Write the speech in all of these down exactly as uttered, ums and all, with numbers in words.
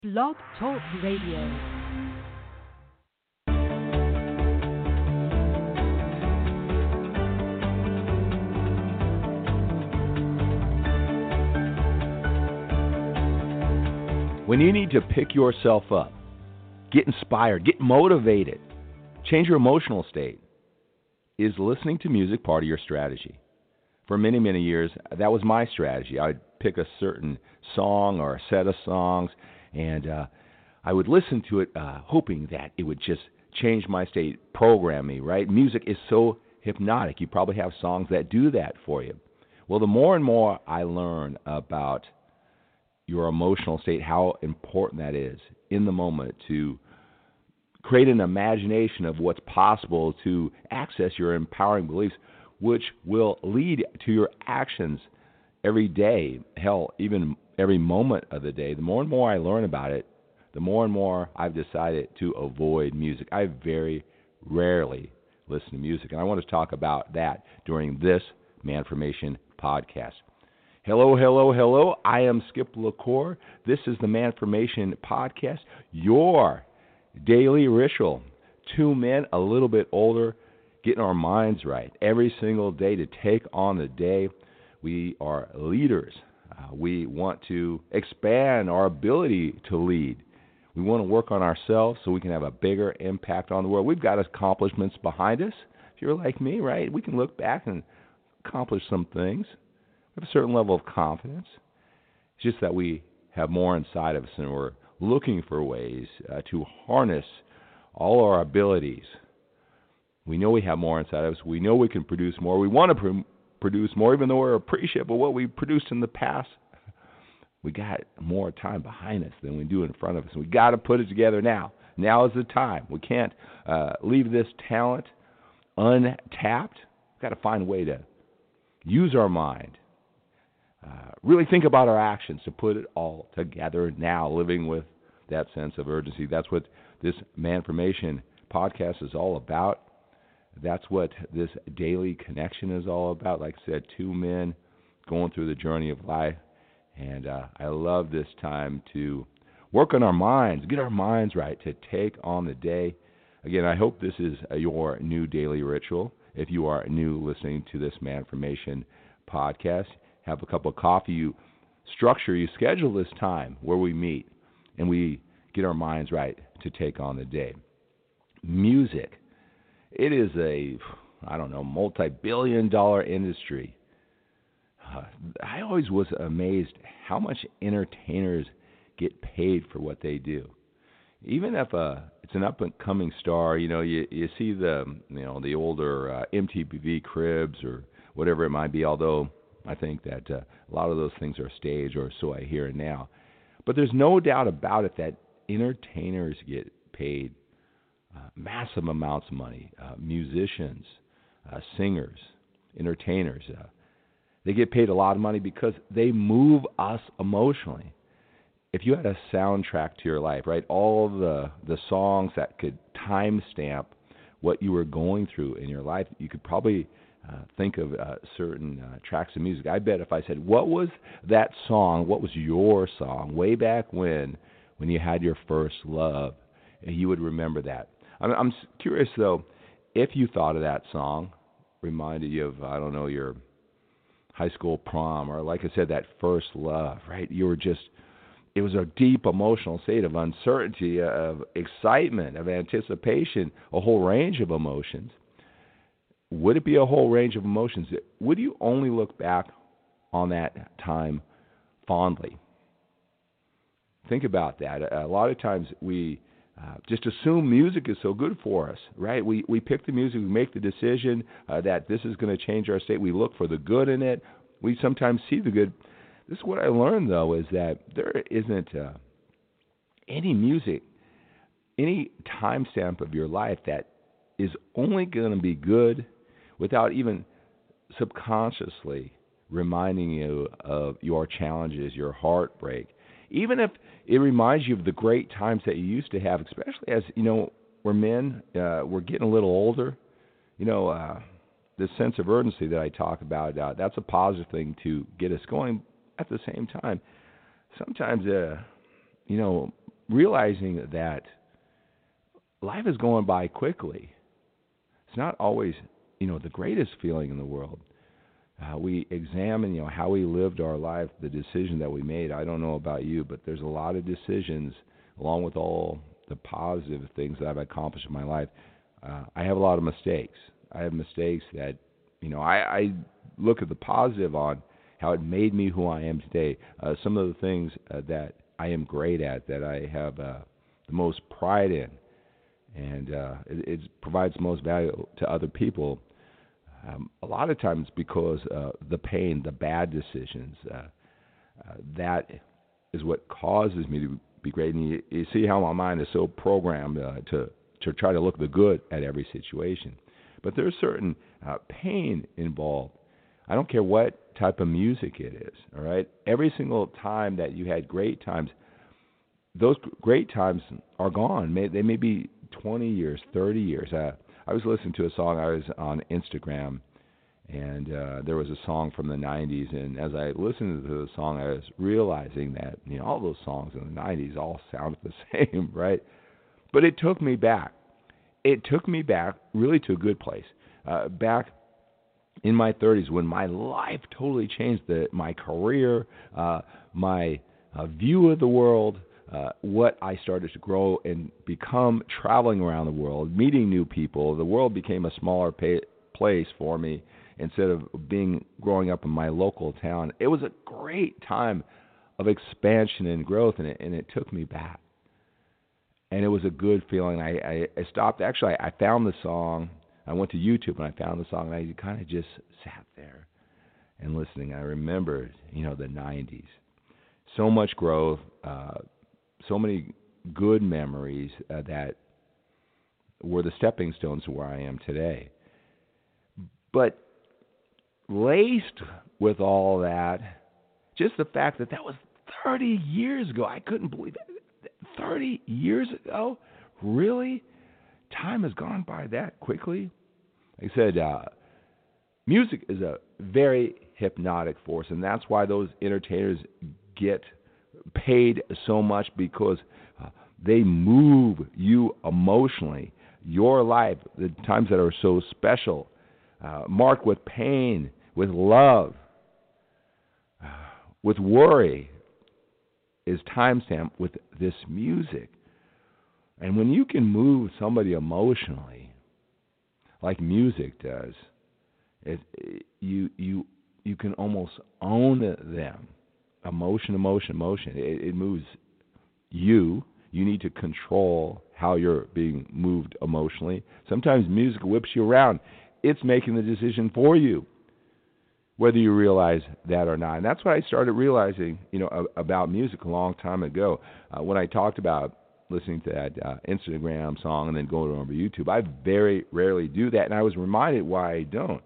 Blog Talk Radio. When you need to pick yourself up, get inspired, get motivated, change your emotional state, is listening to music part of your strategy? For many, many years, that was my strategy. I'd pick a certain song or a set of songs, and uh, I would listen to it uh, hoping that it would just change my state, program me, right? Music is so hypnotic. You probably have songs that do that for you. Well, the more and more I learn about your emotional state, how important that is in the moment to create an imagination of what's possible to access your empowering beliefs, which will lead to your actions every day, hell, even every moment of the day. The more and more I learn about it, the more and more I've decided to avoid music. I very rarely listen to music, and I want to talk about that during this Manformation podcast. Hello, hello, hello. I am Skip LaCour. This is the Manformation podcast, your daily ritual. Two men a little bit older, getting our minds right every single day to take on the day. We are leaders. Uh, we want to expand our ability to lead. We want to work on ourselves so we can have a bigger impact on the world. We've got accomplishments behind us. If you're like me, right, we can look back and accomplish some things. We have a certain level of confidence. It's just that we have more inside of us, and we're looking for ways uh, to harness all our abilities. We know we have more inside of us. We know we can produce more. We want to pr- produce more, even though we're appreciative of what we produced in the past. We got more time behind us than we do in front of us. We got to put it together now. Now is the time. We can't uh, leave this talent untapped. We've got to find a way to use our mind. Uh, really think about our actions to put it all together now, living with that sense of urgency. That's what this Manformation podcast is all about. That's what this daily connection is all about. Like I said, two men going through the journey of life. And uh, I love this time to work on our minds, get our minds right to take on the day. Again, I hope this is your new daily ritual. If you are new listening to this Manformation podcast, have a cup of coffee, you structure, you schedule this time where we meet and we get our minds right to take on the day. Music, it is a, I don't know, multi-billion dollar industry. Uh, I always was amazed how much entertainers get paid for what they do. Even if uh, it's an up-and-coming star, you know, you, you see the, you know, the older uh, M T V Cribs or whatever it might be, although I think that uh, a lot of those things are staged, or so I hear now. But there's no doubt about it that entertainers get paid uh, massive amounts of money. Uh, musicians, uh, singers, entertainers, uh, they get paid a lot of money because they move us emotionally. If you had a soundtrack to your life, right, all the the songs that could timestamp what you were going through in your life, you could probably Uh, think of uh, certain uh, tracks of music. I bet if I said, what was that song, what was your song way back when, when you had your first love, you would remember that. I'm, I'm curious, though, if you thought of that song, reminded you of, I don't know, your high school prom, or like I said, that first love, right? You were just, it was a deep emotional state of uncertainty, of excitement, of anticipation, a whole range of emotions. Would it be a whole range of emotions? Would you only look back on that time fondly? Think about that. A lot of times we uh, just assume music is so good for us, right? We we pick the music, we make the decision uh, that this is going to change our state. We look for the good in it. We sometimes see the good. This is what I learned, though, is that there isn't uh, any music, any timestamp of your life that is only going to be good without even subconsciously reminding you of your challenges, your heartbreak. Even if it reminds you of the great times that you used to have, especially as, you know, we're men, uh, we're getting a little older. You know, uh, this sense of urgency that I talk about, uh, that's a positive thing to get us going. At the same time, sometimes, uh, you know, realizing that life is going by quickly. It's not always, you know, the greatest feeling in the world. Uh, we examine, you know, how we lived our life, the decision that we made. I don't know about you, but there's a lot of decisions, along with all the positive things that I've accomplished in my life. Uh, I have a lot of mistakes. I have mistakes that, you know, I, I look at the positive on how it made me who I am today. Uh, some of the things uh, that I am great at, that I have uh, the most pride in, and uh, it, it provides the most value to other people. Um, a lot of times because uh, the pain, the bad decisions, uh, uh, that is what causes me to be great. And you, you see how my mind is so programmed uh, to to try to look the good at every situation. But there's certain uh, pain involved. I don't care what type of music it is, all right? Every single time that you had great times, those great times are gone. May, they may be twenty years, thirty years. Uh, I was listening to a song. I was on Instagram, and uh, there was a song from the nineties. And as I listened to the song, I was realizing that, you know, all those songs in the nineties all sounded the same, right? But it took me back. It took me back really to a good place. Uh, back in my thirties, when my life totally changed, the, my career, uh, my uh, view of the world, uh, what I started to grow and become, traveling around the world, meeting new people. The world became a smaller pay, place for me instead of being growing up in my local town. It was a great time of expansion and growth, and it, and it took me back. And it was a good feeling. I, I, I stopped. Actually, I, I found the song. I went to YouTube and I found the song, and I kind of just sat there and listening. I remembered, you know, the nineties. So much growth, uh, so many good memories uh, that were the stepping stones to where I am today. But laced with all that, just the fact that that was thirty years ago. I couldn't believe it. thirty years ago? Really? Time has gone by that quickly? Like I said, uh, music is a very hypnotic force, and that's why those entertainers get paid so much, because uh, they move you emotionally. Your life, the times that are so special, uh, marked with pain, with love, uh, with worry, is timestamped with this music. And when you can move somebody emotionally, like music does, it, it, you you you can almost own them. Emotion, emotion, emotion. It, it moves you. You need to control how you're being moved emotionally. Sometimes music whips you around. It's making the decision for you, whether you realize that or not. And that's what I started realizing, you know, about music a long time ago. Uh, when I talked about listening to that uh, Instagram song and then going over YouTube, I very rarely do that, and I was reminded why I don't.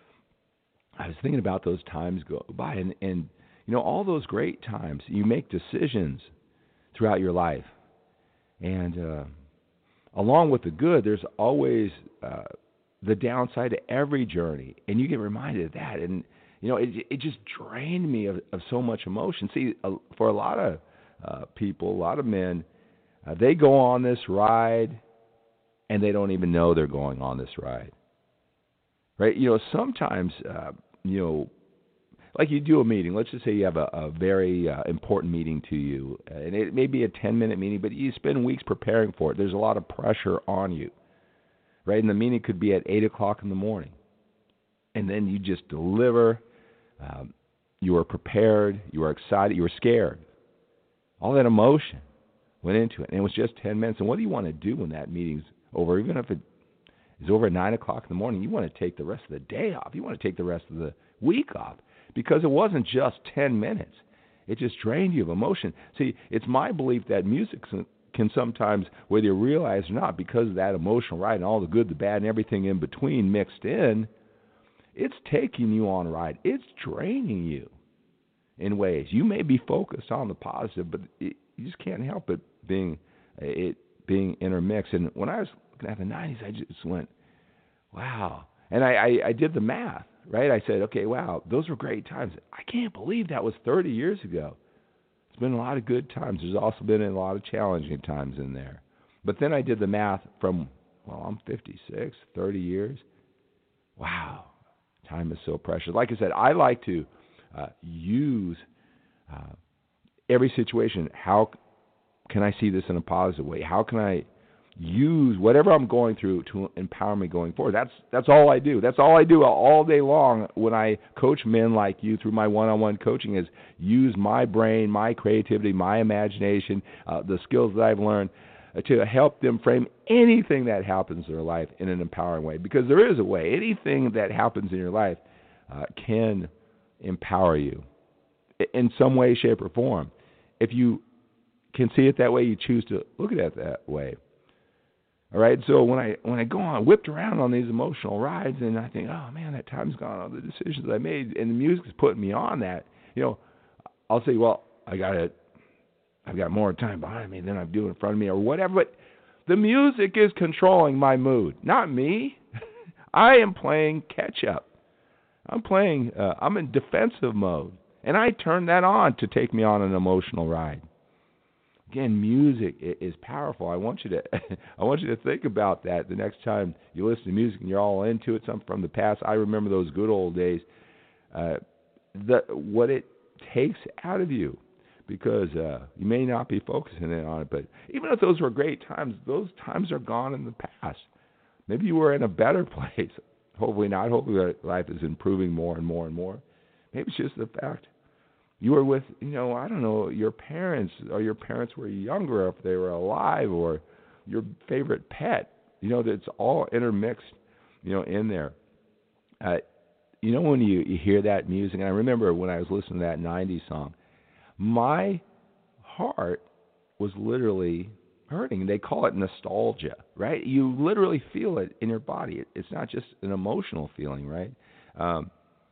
I was thinking about those times go by, and, and you know, all those great times, you make decisions throughout your life. And uh, along with the good, there's always uh, the downside to every journey, and you get reminded of that. And you know, it it just drained me of, of so much emotion. See, uh, for a lot of uh, people, a lot of men, uh, they go on this ride, and they don't even know they're going on this ride. Right? You know, sometimes, uh, you know, like you do a meeting. Let's just say you have a, a very uh, important meeting to you, and it may be a ten-minute meeting, but you spend weeks preparing for it. There's a lot of pressure on you, right? And the meeting could be at eight o'clock in the morning, and then you just deliver. Um, you were prepared. You were excited. You were scared. All that emotion went into it, and it was just ten minutes. And what do you want to do when that meeting's over? Even if it is over at nine o'clock in the morning, you want to take the rest of the day off. You want to take the rest of the week off. Because it wasn't just ten minutes. It just drained you of emotion. See, it's my belief that music can sometimes, whether you realize it or not, because of that emotional ride and all the good, the bad, and everything in between mixed in, it's taking you on a ride. It's draining you in ways. You may be focused on the positive, but it, you just can't help it being it being intermixed. And when I was looking at the nineties, I just went, wow. And I, I, I did the math. Right? I said, okay, wow, those were great times. I can't believe that was thirty years ago. There's been a lot of good times. There's also been a lot of challenging times in there. But then I did the math from, well, I'm fifty-six, thirty years. Wow, time is so precious. Like I said, I like to uh, use uh, every situation. How can I see this in a positive way? How can I use whatever I'm going through to empower me going forward? That's that's all I do. That's all I do all day long when I coach men like you through my one-on-one coaching is use my brain, my creativity, my imagination, uh, the skills that I've learned uh, to help them frame anything that happens in their life in an empowering way. Because there is a way. Anything that happens in your life uh, can empower you in some way, shape, or form. If you can see it that way, you choose to look at it that way. All right, so when I when I go on, whipped around on these emotional rides, and I think, oh man, that time's gone. All the decisions I made, and the music's putting me on that. You know, I'll say, well, I got it. I've got more time behind me than I'm doing in front of me, or whatever. But the music is controlling my mood, not me. I am playing catch up. I'm playing. Uh, I'm in defensive mode, and I turn that on to take me on an emotional ride. Again, music is powerful. I want you to, I want you to think about that the next time you listen to music and you're all into it. Something from the past. I remember those good old days. Uh, the what it takes out of you, because uh, you may not be focusing on it. But even if those were great times, those times are gone in the past. Maybe you were in a better place. Hopefully not. Hopefully life is improving more and more and more. Maybe it's just the fact you were with, you know, I don't know, your parents, or your parents were younger, if they were alive, or your favorite pet. You know, that's all intermixed, you know, in there. Uh, you know, when you, you hear that music, and I remember when I was listening to that nineties song, my heart was literally hurting. They call it nostalgia, right? You literally feel it in your body. It, it's not just an emotional feeling, right? Um,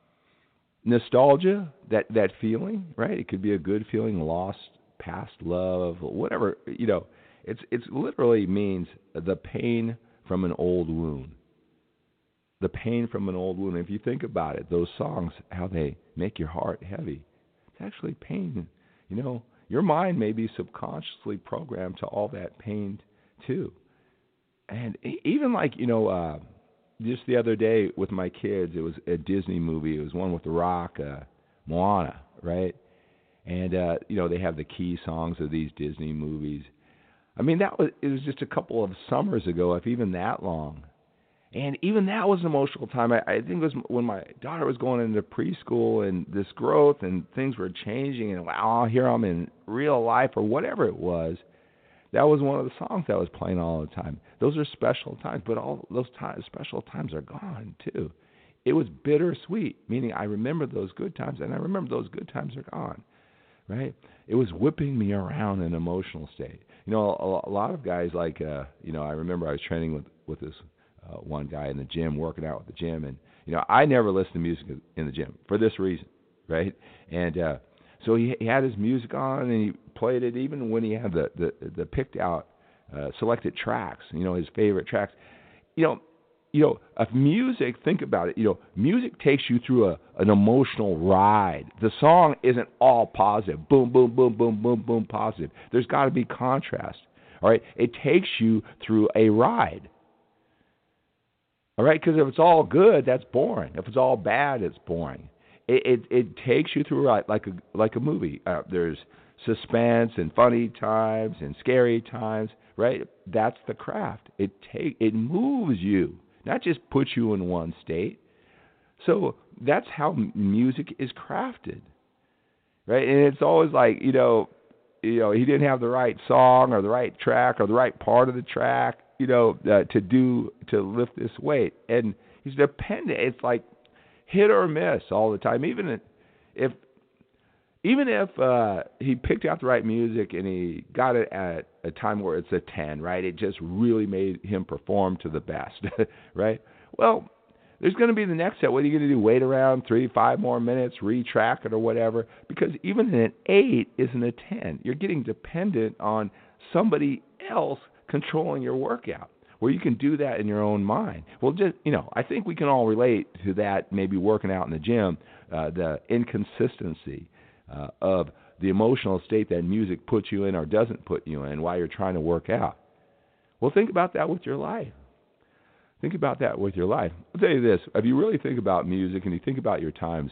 Nostalgia, that, that feeling, right? It could be a good feeling, lost past love, whatever. You know, it's it's literally means the pain from an old wound. The pain from an old wound. If you think about it, those songs, how they make your heart heavy, it's actually pain. You know, your mind may be subconsciously programmed to all that pain too. And even like, you know, uh, just the other day with my kids, it was a Disney movie. It was one with The Rock, uh, Moana, right? And, uh, you know, they have the key songs of these Disney movies. I mean, that was it was just a couple of summers ago, if even that long. And even that was an emotional time. I, I think it was when my daughter was going into preschool and this growth and things were changing. And, wow, here I'm in real life or whatever it was. That was one of the songs that was playing all the time. Those are special times, but all those times, special times are gone too. It was bittersweet, meaning I remember those good times, and I remember those good times are gone, right? It was whipping me around in an emotional state. You know, a, a lot of guys like, uh, you know, I remember I was training with, with this uh, one guy in the gym, working out with the gym, and, you know, I never listen to music in the gym for this reason, right? And uh, so he, he had his music on, and he played it even when he had the, the, the picked out uh, selected tracks, you know, his favorite tracks. You know, you know, if music, think about it, you know, music takes you through a, an emotional ride. The song isn't all positive, boom, boom, boom, boom, boom, boom, positive. There's got to be contrast, all right? It takes you through a ride, all right? Because if it's all good, that's boring. If it's all bad, it's boring. It it, it takes you through a ride like a, like a movie. Uh, there's suspense and funny times and scary times, right? That's the craft. It take it moves you, not just puts you in one state. So that's how music is crafted, right? And it's always like, you know, you know, he didn't have the right song or the right track or the right part of the track, you know, uh, to do to lift this weight, and he's dependent. It's like hit or miss all the time. Even if even if uh, he picked out the right music and he got it at a time where it's a ten, right? It just really made him perform to the best, right? Well, there's going to be the next set. What are you going to do? Wait around three, five more minutes, retrack it or whatever? Because even an eight isn't a ten. You're getting dependent on somebody else controlling your workout, where you can do that in your own mind. Well, just, you know, I think we can all relate to that, maybe working out in the gym, uh, the inconsistency uh, of the emotional state that music puts you in or doesn't put you in while you're trying to work out. Well, think about that with your life. Think about that with your life. I'll tell you this. If you really think about music and you think about your times,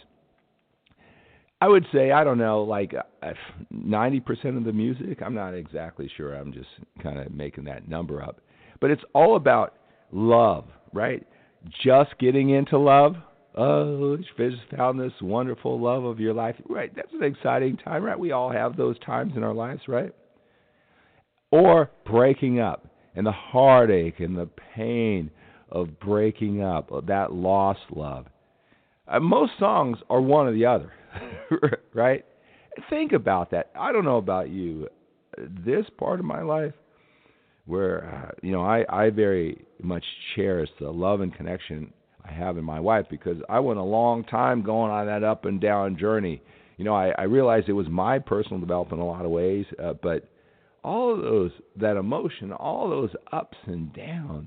I would say, I don't know, like ninety percent of the music, I'm not exactly sure. I'm just kind of making that number up. But it's all about love, right? Just getting into love. Oh, you just found this wonderful love of your life. Right, that's an exciting time, right? We all have those times in our lives, right? Or breaking up and the heartache and the pain of breaking up, of that lost love. Uh, most songs are one or the other, right? Think about that. I don't know about you. This part of my life where, uh, you know, I, I very much cherish the love and connection I have in my wife because I went a long time going on that up and down journey. You know, I, I realized it was my personal development in a lot of ways, uh, but all of those, that emotion, all those ups and downs,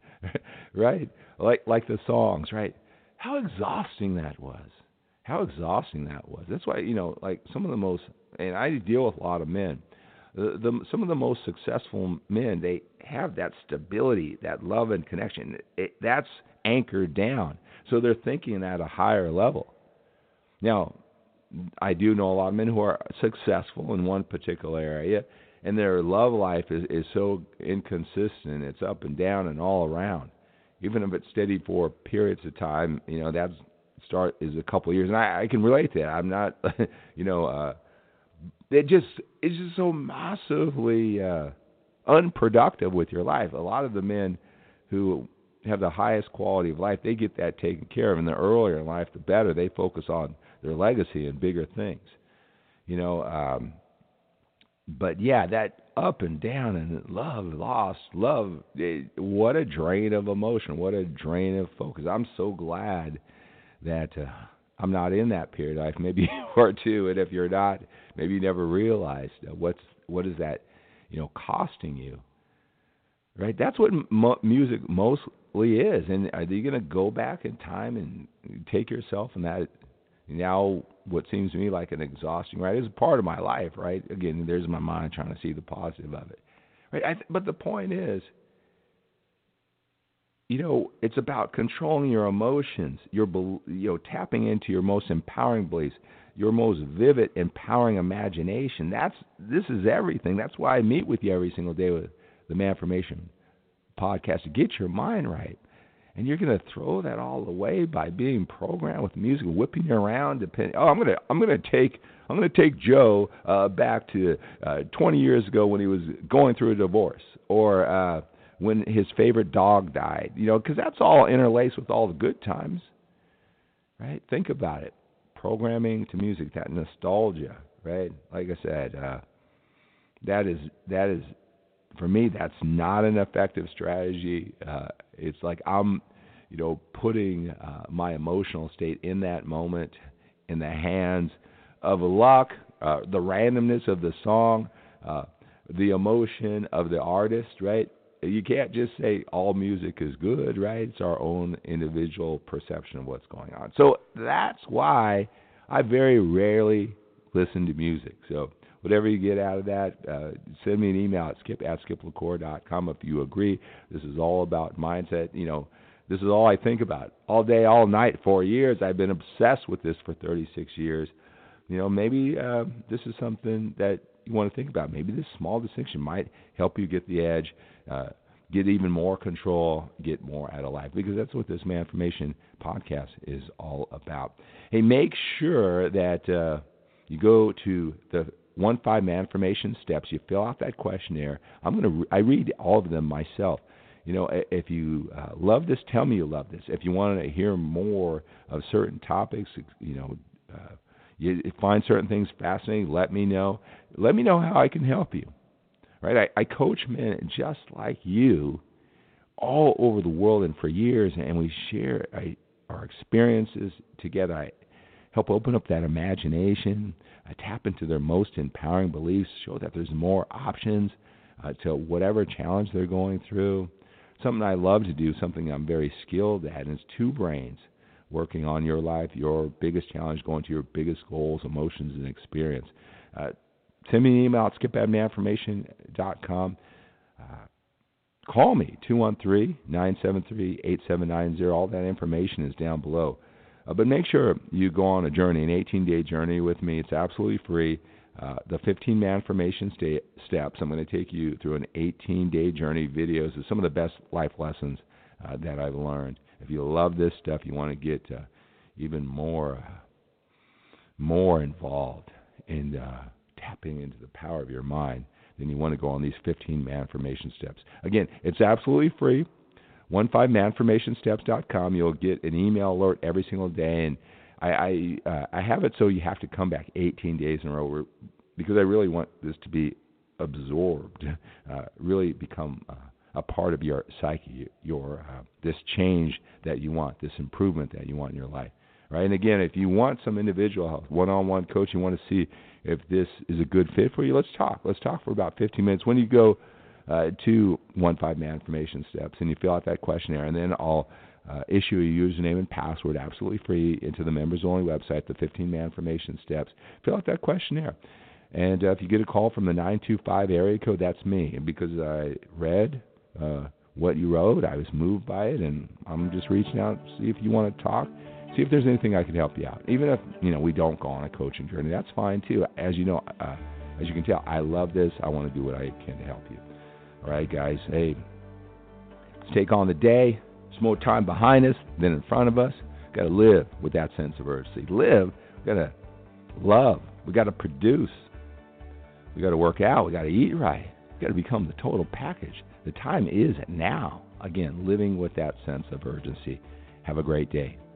right? Like like the songs, right? How exhausting that was. How exhausting that was. That's why, you know, like some of the most, and I deal with a lot of men, the, the some of the most successful men, they have that stability, that love and connection. It, that's anchored down. So they're thinking at a higher level. Now, I do know a lot of men who are successful in one particular area, and their love life is, is so inconsistent. It's up and down and all around. Even if it's steady for periods of time, you know, that start is a couple of years. And I, I can relate to that. I'm not, you know, uh, it just, it's just so massively uh, unproductive with your life. A lot of the men who have the highest quality of life, they get that taken care of. And the earlier in life, the better. They focus on their legacy and bigger things, you know. Um, but yeah, that up and down and love, lost, love, it, what a drain of emotion, what a drain of focus. I'm so glad that uh, I'm not in that period of life. Maybe you are too, and if you're not, maybe you never realized uh, what's what is that, you know, costing you, right? That's what mo- music mostly is. And are you going to go back in time and take yourself in that now what seems to me like an exhausting, right? It's a part of my life, right? Again, there's my mind trying to see the positive of it, right? I th- but the point is, you know, it's about controlling your emotions, your, you know, tapping into your most empowering beliefs, your most vivid, empowering imagination. That's this is everything. That's why I meet with you every single day with the Manformation podcast to get your mind right. And you're going to throw that all away by being programmed with music, whipping you around. Depending, oh, I'm going to, I'm going to take, I'm going to take Joe uh, back to uh, twenty years ago when he was going through a divorce, or uh, when his favorite dog died. You know, because that's all interlaced with all the good times, right? Think about it. Programming to music, that nostalgia, right? Like I said, uh, that is that is. For me, that's not an effective strategy. Uh, it's like I'm, you know, putting uh, my emotional state in that moment in the hands of luck, uh, the randomness of the song, uh, the emotion of the artist, right? You can't just say all music is good, right? It's our own individual perception of what's going on. So that's why I very rarely listen to music. So whatever you get out of that, uh, send me an email at skip at skip lacour dot com if you agree. This is all about mindset. You know, this is all I think about. All day, all night, for years. I've been obsessed with this for thirty-six years. You know, maybe uh, this is something that you want to think about. Maybe this small distinction might help you get the edge, uh, get even more control, get more out of life, because that's what this Manformation podcast is all about. Hey, make sure that uh, you go to the One Five Manformation Steps. You fill out that questionnaire. I'm gonna. Re- I read all of them myself. You know, if you uh, love this, tell me you love this. If you want to hear more of certain topics, you know, uh, you find certain things fascinating, let me know. Let me know how I can help you. Right? I, I coach men just like you all over the world and for years, and we share I, our experiences together. I help open up that imagination. I tap into their most empowering beliefs, show that there's more options uh, to whatever challenge they're going through. Something I love to do, something I'm very skilled at, and it's two brains working on your life, your biggest challenge, going to your biggest goals, emotions, and experience. uh, send me an email at skip admin information dot com. Uh, call me, two one three, nine seven three, eight seven nine zero. All that information is down below. Uh, but make sure you go on a journey, an eighteen-day journey with me. It's absolutely free. Uh, the fifteen Manformation sta- steps, I'm going to take you through an eighteen-day journey, videos of some of the best life lessons uh, that I've learned. If you love this stuff, you want to get uh, even more, uh, more involved in uh, tapping into the power of your mind, then you want to go on these fifteen Manformation steps. Again, it's absolutely free. fifteen manformation steps dot com. You'll get an email alert every single day, and I I, uh, I have it so you have to come back eighteen days in a row because I really want this to be absorbed, uh, really become uh, a part of your psyche, your uh, this change that you want, this improvement that you want in your life. Right? And again, if you want some individual help, one-on-one coaching, you want to see if this is a good fit for you, let's talk. Let's talk for about fifteen minutes. When you go uh, to fifteen Manformation Steps and you fill out that questionnaire, and then I'll uh, issue a username and password absolutely free into the members-only website, the fifteen Manformation Steps. Fill out that questionnaire. And uh, if you get a call from the nine two five area code, that's me. And because I read uh, what you wrote, I was moved by it, and I'm just reaching out to see if you want to talk. See if there's anything I can help you out. Even if, you know, we don't go on a coaching journey, that's fine too. As you know, uh, as you can tell, I love this. I want to do what I can to help you. All right, guys. Hey, let's take on the day. There's more time behind us than in front of us. Got to live with that sense of urgency. Live. We got to love. We got to produce. We got to work out. We got to eat right. We got to become the total package. The time is now. Again, living with that sense of urgency. Have a great day.